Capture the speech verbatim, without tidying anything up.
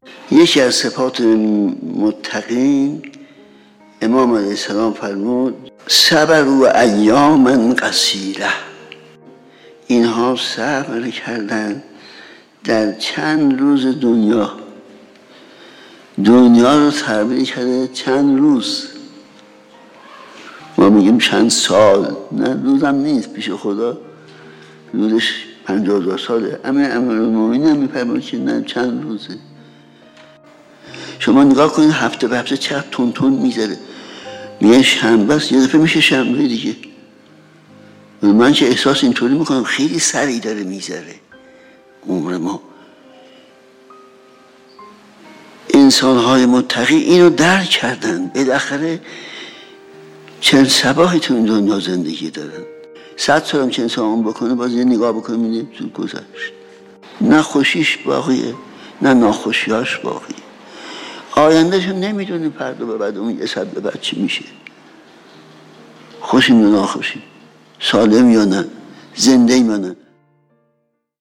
یکی از صفات متقین امام علیه السلام فرمود صبر و ایاما قصیره، اینها صبر کردن در چند روز دنیا دنیا رو تربیت کرده چند روز. ما میگیم چند سال، نه روزم نیست پیش خدا، روزش پنجاه هزار ساله. اما امیرالمومنین هم میفرماید که نه چند روزه. شما نگاه کنید هفته به هفته چقدر تون تون میذاره. میگه شنبه است، یه دفعه میشه شنبه دیگه. من که احساس اینطوری میکنم خیلی سریع داره میذاره عمر ما. انسان‌های متقی اینو درک کردن، بالاخره چند صباحی تو این دنیا زندگی دارن. صد سال هم که انسان بکنه باز یه نگاه بکنه میده زود گذشت. نه خوشیش باقیه نه ناخوشیاش باقیه. آیندهشو نمیدونه فردا به بعد اون یه ساعت به بعد چی میشه، خوشیم یا ناخوشیم، سالم یا نه، زنده یا نه.